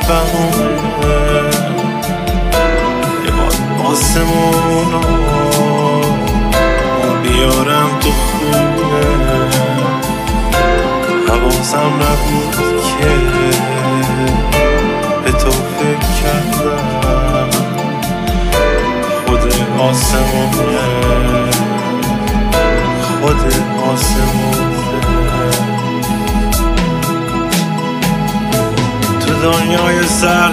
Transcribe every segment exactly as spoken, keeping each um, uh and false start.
بهونه یه بار آسمون رو بیارم تو خونه. حواسم نبود که به تو فکر کردم، خود آسمونه خود آسمونه. تو دنیای سردم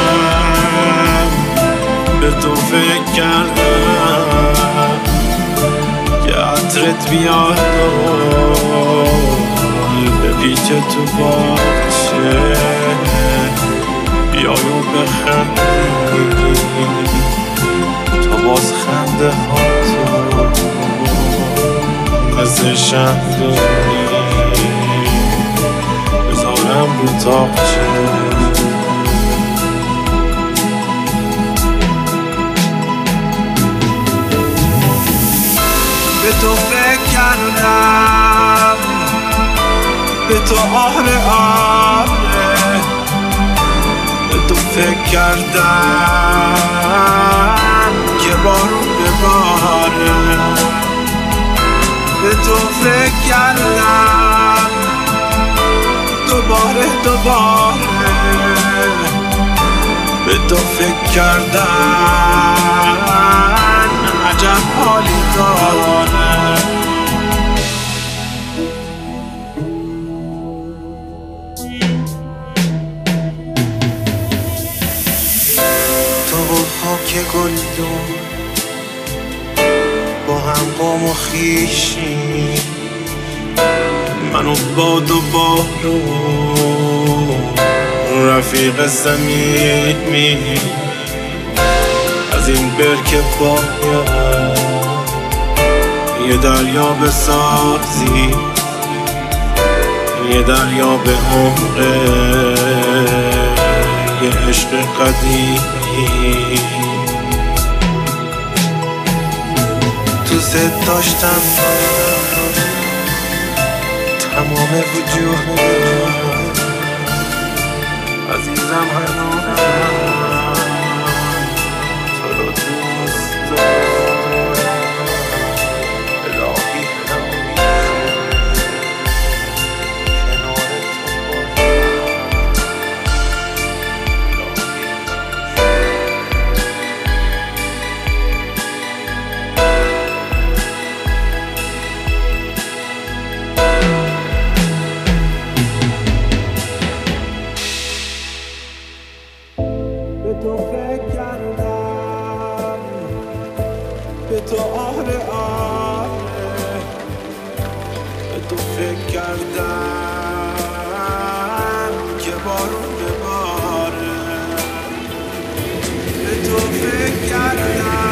به تو فکر کردم که عطرت بیاد به پیچ تو باشه، بیای و بخندی تو باز خنده ها تو مثل شهدونی بذارم رو تاقچه. به تو فکر کردم، به تو آره آره به تو فکر کردم که بارون بباره. به تو فکر کردم دوباره دوباره به تو فکر کردم عجب حالی داره. تو و خاک گلدون با هم قوم و خویشی، من و باد و بارون رفیق صمیمی. از این برکه باید یه دریا بسازی، یه دریا به عمره یه عشق قدیمی. دوست داشتم تمام وجودم عزیزم، هنوز تو رو دوست دارم. الهی همیشه کنار تو به تو فکر کردم، به تو آره آره به تو فکر کردم که بارون بباره. به تو فکر کردم